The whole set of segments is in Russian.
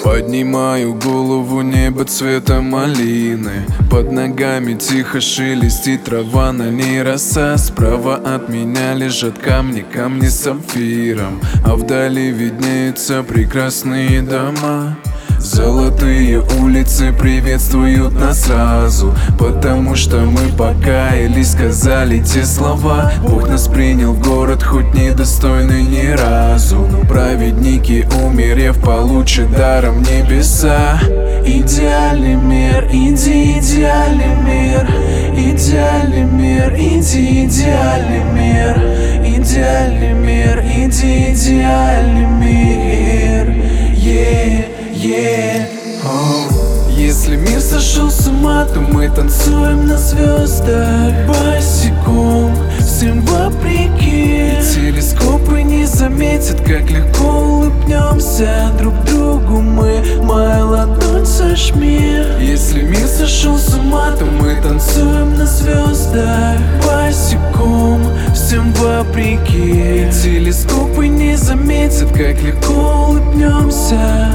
Поднимаю голову, небо цвета малины. Под ногами тихо шелестит трава, на ней роса. Справа от меня лежат камни, камни с сапфиром. А вдали виднеются прекрасные дома. Золотые улицы приветствуют нас сразу, потому что мы покаялись, сказали те слова. Бог нас принял в город, хоть недостойный ни разу, но праведники, умерев, получат даром небеса. Идеальный мир, иди, идеальный мир. Идеальный мир, иди, идеальный мир. Идеальный мир, иди, идеальный мир. Если мир сошел с ума, то мы танцуем на звездах босиком, всем вопреки. И телескопы не заметят, как легко улыбнемся друг другу мы. Моя ладонь сожми. Если мир сошел с ума, то мы танцуем на звездах босиком, всем вопреки. И телескопы не заметят, как легко улыбнемся.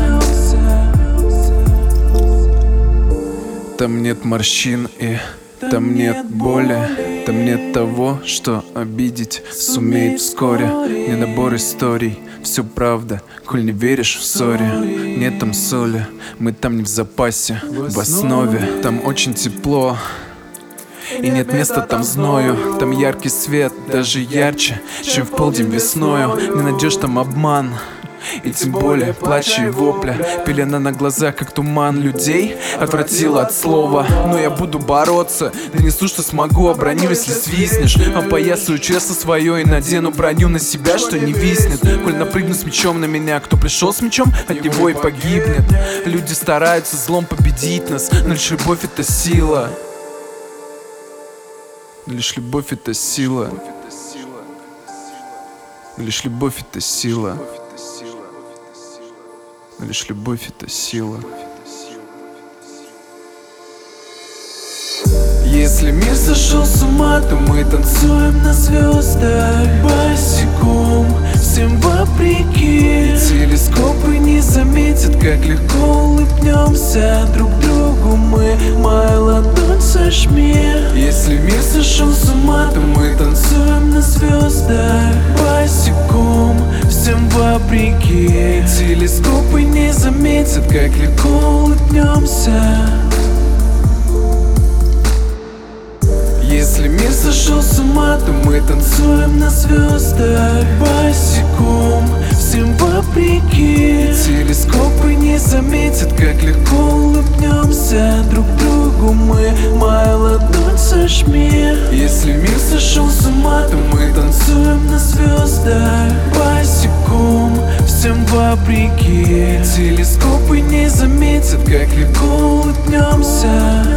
Там нет морщин и там нет боли. Там нет того, что обидеть сумеет вскоре. Не набор историй, все правда, коль не веришь в ссоре. Нет там соли, мы там не в запасе, в основе. Там очень тепло и нет места там зною. Там яркий свет, даже ярче, чем в полдень весною. Не найдешь там обман, и тем более плача и вопля. Пелена на глазах, как туман людей отвратила от слова. Но я буду бороться, донесу, что смогу, оброню, если свистнешь. Опоясаю честно свое и надену броню на себя, что не виснет. Коль напрыгну с мечом на меня, кто пришел с мечом, от него и погибнет. Люди стараются злом победить нас, но лишь любовь — это сила. Лишь любовь — это сила. Лишь любовь — это сила. Лишь любовь — это сила. Если мир сошел с ума, то мы танцуем на звездах босиком, всем вопреки. И телескопы не заметят, как легко улыбнемся друг другу мы. Моя ладонь сожми. Если мир сошел с ума, то мы танцуем на звездах босиком, всем вопреки. И телескопы не заметят, как легко улыбнемся. Если мир сошел с ума, то мы танцуем на звездах босиком, всем вопреки. И телескопы не заметят, как легко улыбнемся друг другу мы. Моя ладонь сожми. Если мир сошел с ума, то мы танцуем на звездах босиком, всем вопреки. И телескопы не заметят, как легко улыбнемся.